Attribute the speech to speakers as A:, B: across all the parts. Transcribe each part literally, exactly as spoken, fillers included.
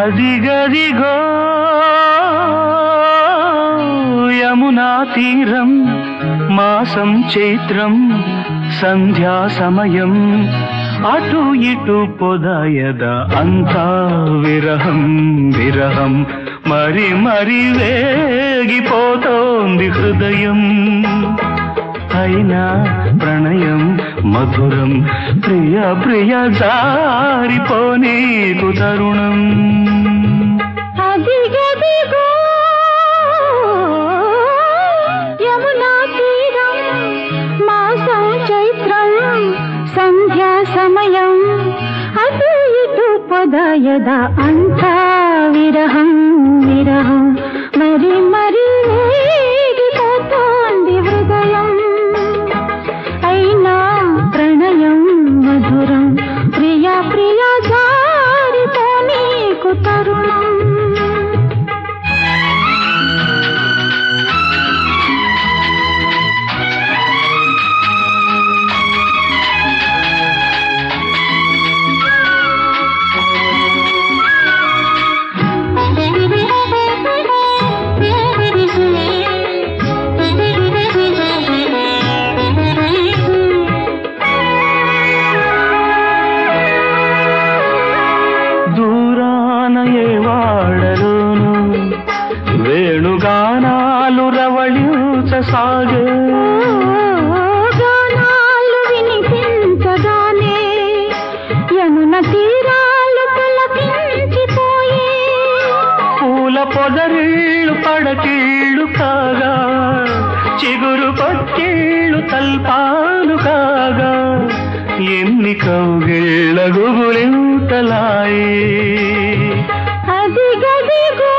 A: అదిగదిగో యమునా తీరం మాసం చైత్రం సంధ్యా సమయం అటు ఇటు పొదయద అంతా విరహం విరహం మరి మరి వేగిపోతోంది హృదయం అయినా ప్రణయం మధురం ప్రియ ప్రియ జారిపోనీకు తరుణం
B: అదిగదిగో యమునా తీరం మాసం చైత్రం సంధ్యా సమయం అటు ఇటు పొదయద అంతా విరహం విరహం మరి మరి వేగిపోతోంది హృదయం అయినా ప్రణయం మధురం ప్రియ ప్రియ జారిపోనీకు తరుణం
A: వాడలోను వేణుగానాలు రవళించసాగే
B: గానాలు వినిపించగానే యమున తీరాలు పులకించిపోయే
A: పూల పొదరిళ్ళు పడకీళ్ళు కాగా చిగురు పక్కిళ్ళు తల్పాలు కాగా ఎన్ని కౌగిళ్ళ గుబులింతలాయే
B: అదిగదిగో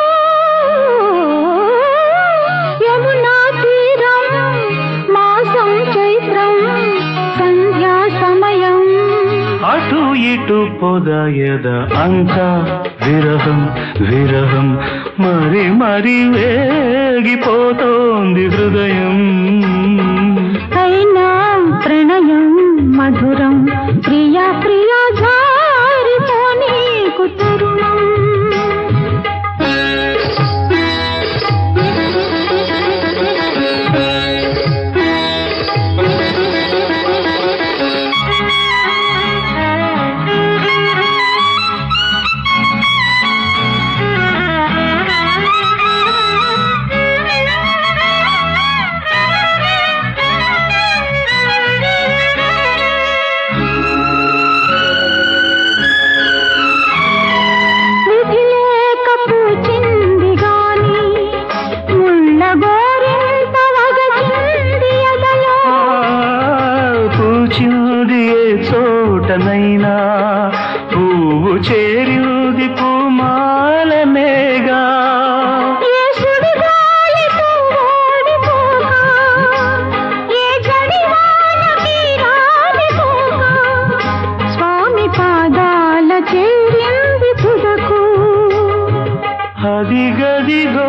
B: యమునా తీరం మాసం చైత్రం సంధ్యా సమయం
A: అటు ఇటు పొదయద అంతా విరహం విరహం మరి మరి వేగిపోతోంది హృదయం
B: అయినా ప్రణయం మధురం ప్రియ ప్రియ జారిపోనీకు తరుణం చోటనైనా పువ్వు చేరుది పూమాలనేగా స్వామి పాదాల చేరింది తుదకు
A: అదిగదిగో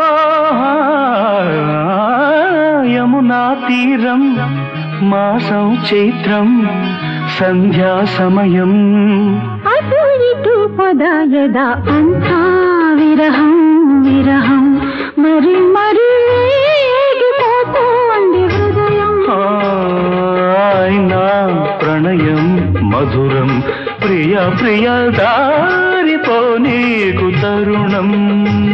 A: యమునా తీరం మాసం చైత్రం సంధ్యా సమయం
B: అటు ఇటు పొదయద అంతా విరహం విరహం మరి మరి వేగిపోతోంది హృదయం
A: అయినా ప్రణయం మధురం ప్రియ ప్రియ దారిపోనీకు తరుణం